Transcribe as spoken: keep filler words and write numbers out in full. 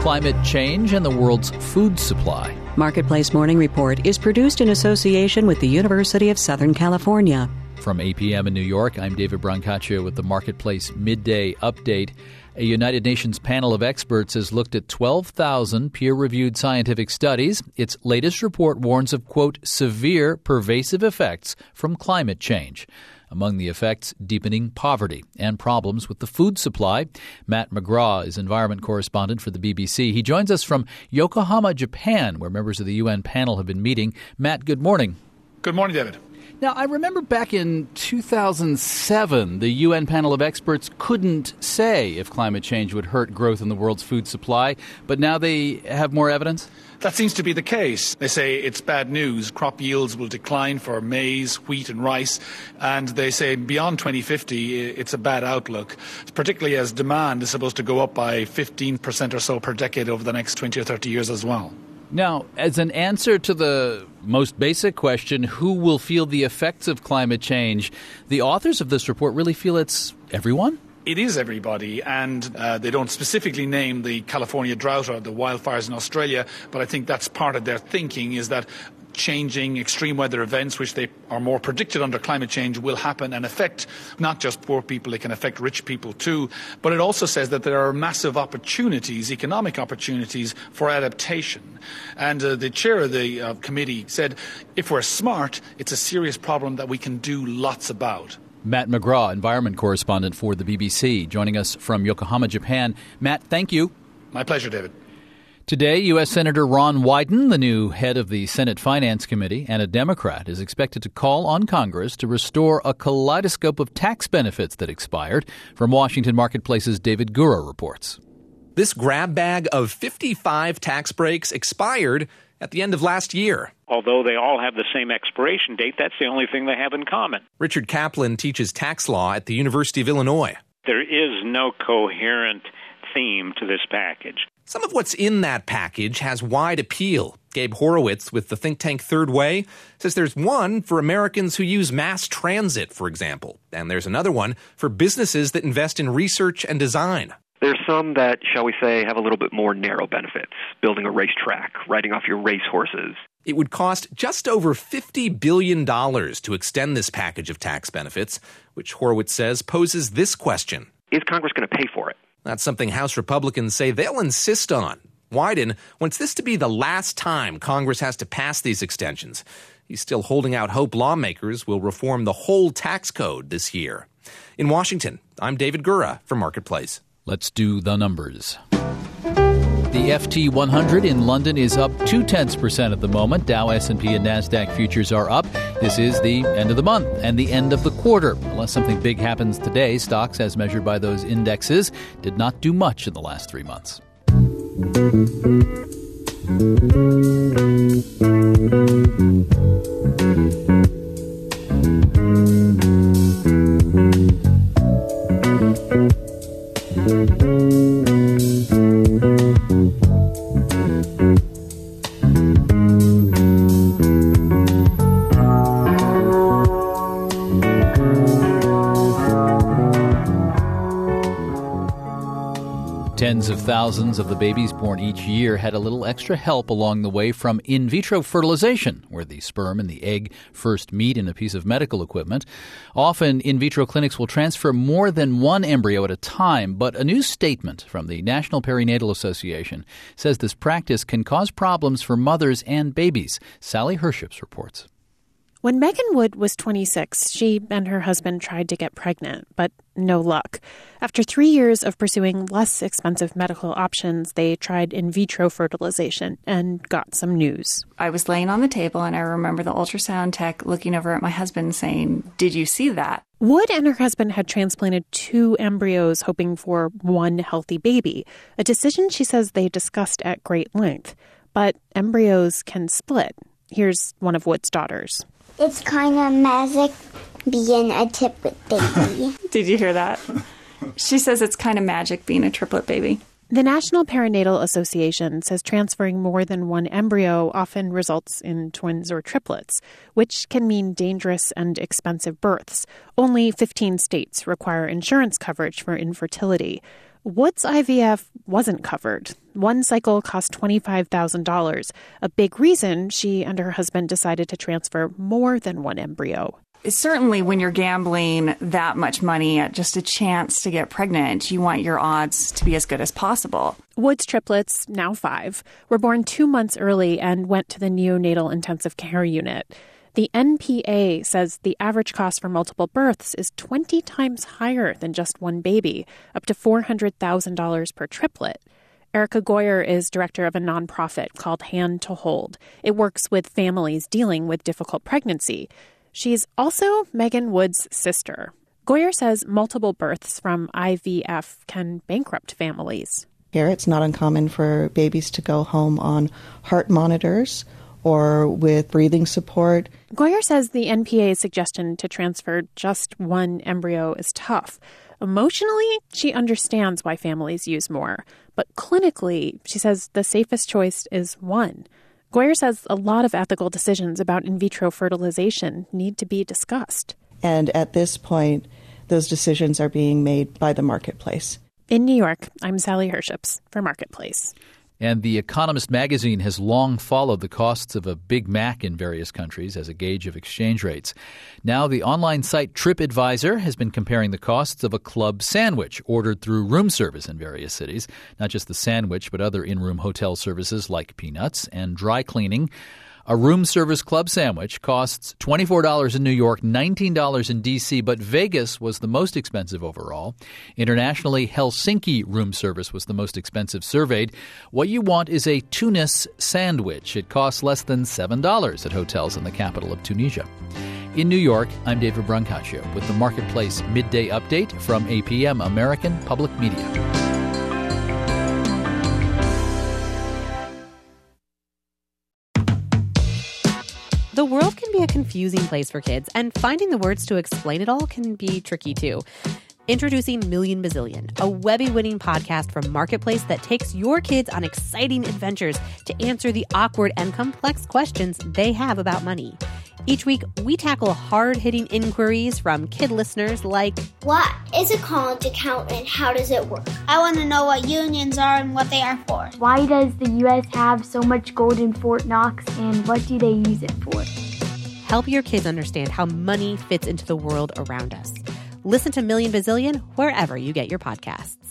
climate change and the world's food supply. Marketplace Morning Report is produced in association with the University of Southern California. From eight p.m. in New York, I'm David Brancaccio with the Marketplace Midday Update. A United Nations panel of experts has looked at twelve thousand peer-reviewed scientific studies. Its latest report warns of, quote, severe, pervasive effects from climate change. Among the effects, deepening poverty and problems with the food supply. Matt McGraw is environment correspondent for the B B C. He joins us from Yokohama, Japan, where members of the U N panel have been meeting. Matt, good morning. Good morning, David. Now, I remember back in two thousand seven, the U N panel of experts couldn't say if climate change would hurt growth in the world's food supply, but now they have more evidence? That seems to be the case. They say it's bad news. Crop yields will decline for maize, wheat and rice, and they say beyond twenty fifty it's a bad outlook, particularly as demand is supposed to go up by fifteen percent or so per decade over the next twenty or thirty years as well. Now, as an answer to the most basic question, who will feel the effects of climate change, the authors of this report really feel it's everyone? It is everybody, and uh, they don't specifically name the California drought or the wildfires in Australia, but I think that's part of their thinking, is that changing extreme weather events, which they are more predicted under climate change, will happen and affect not just poor people, it can affect rich people too. But it also says that there are massive opportunities, economic opportunities for adaptation. And uh, the chair of the uh, committee said, if we're smart, it's a serious problem that we can do lots about. Matt McGraw, environment correspondent for the B B C, joining us from Yokohama, Japan. Matt, thank you. My pleasure, David. Today, U S. Senator Ron Wyden, the new head of the Senate Finance Committee and a Democrat, is expected to call on Congress to restore a kaleidoscope of tax benefits that expired. From Washington Marketplace's David Gura reports. This grab bag of fifty-five tax breaks expired at the end of last year. Although they all have the same expiration date, that's the only thing they have in common. Richard Kaplan teaches tax law at the University of Illinois. There is no coherent theme to this package. Some of what's in that package has wide appeal. Gabe Horowitz with the think tank Third Way says there's one for Americans who use mass transit, for example, and there's another one for businesses that invest in research and design. There's some that, shall we say, have a little bit more narrow benefits, building a racetrack, riding off your racehorses. It would cost just over fifty billion dollars to extend this package of tax benefits, which Horowitz says poses this question. Is Congress going to pay for it? That's something House Republicans say they'll insist on. Wyden wants this to be the last time Congress has to pass these extensions. He's still holding out hope lawmakers will reform the whole tax code this year. In Washington, I'm David Gura for Marketplace. Let's do the numbers. The F T one hundred in London is up two-tenths percent at the moment. Dow, S and P, and NASDAQ futures are up. This is the end of the month and the end of the quarter. Unless something big happens today, stocks, as measured by those indexes, did not do much in the last three months. Tens of thousands of the babies born each year had a little extra help along the way from in vitro fertilization, where the sperm and the egg first meet in a piece of medical equipment. Often, in vitro clinics will transfer more than one embryo at a time, but a new statement from the National Perinatal Association says this practice can cause problems for mothers and babies. Sally Herships reports. When Megan Wood was twenty-six, she and her husband tried to get pregnant, but no luck. After three years of pursuing less expensive medical options, they tried in vitro fertilization and got some news. I was laying on the table, and I remember the ultrasound tech looking over at my husband saying, "Did you see that?" Wood and her husband had transplanted two embryos hoping for one healthy baby, a decision she says they discussed at great length. But embryos can split. Here's one of Wood's daughters. It's kind of magic being a triplet baby. Did you hear that? She says it's kind of magic being a triplet baby. The National Perinatal Association says transferring more than one embryo often results in twins or triplets, which can mean dangerous and expensive births. Only fifteen states require insurance coverage for infertility. Wood's I V F wasn't covered. One cycle cost twenty-five thousand dollars, a big reason she and her husband decided to transfer more than one embryo. Certainly when you're gambling that much money at just a chance to get pregnant, you want your odds to be as good as possible. Wood's triplets, now five, were born two months early and went to the neonatal intensive care unit. The N P A says the average cost for multiple births is twenty times higher than just one baby, up to four hundred thousand dollars per triplet. Erica Goyer is director of a nonprofit called Hand to Hold. It works with families dealing with difficult pregnancy. She's also Megan Wood's sister. Goyer says multiple births from I V F can bankrupt families. Here, it's not uncommon for babies to go home on heart monitors or with breathing support. Goyer says the N P A's suggestion to transfer just one embryo is tough. Emotionally, she understands why families use more. But clinically, she says the safest choice is one. Goyer says a lot of ethical decisions about in vitro fertilization need to be discussed. And at this point, those decisions are being made by the marketplace. In New York, I'm Sally Herships for Marketplace. And The Economist magazine has long followed the costs of a Big Mac in various countries as a gauge of exchange rates. Now the online site TripAdvisor has been comparing the costs of a club sandwich ordered through room service in various cities. Not just the sandwich, but other in-room hotel services like peanuts and dry cleaning. A room service club sandwich costs twenty-four dollars in New York, nineteen dollars in D C, but Vegas was the most expensive overall. Internationally, Helsinki room service was the most expensive surveyed. What you want is a Tunis sandwich. It costs less than seven dollars at hotels in the capital of Tunisia. In New York, I'm David Brancaccio with the Marketplace Midday Update from A P M American Public Media. The world can be a confusing place for kids, and finding the words to explain it all can be tricky, too. Introducing Million Bazillion, a Webby-winning podcast from Marketplace that takes your kids on exciting adventures to answer the awkward and complex questions they have about money. Each week, we tackle hard-hitting inquiries from kid listeners like, what is a college account and how does it work? I want to know what unions are and what they are for. Why does the U S have so much gold in Fort Knox and what do they use it for? Help your kids understand how money fits into the world around us. Listen to Million Bazillion wherever you get your podcasts.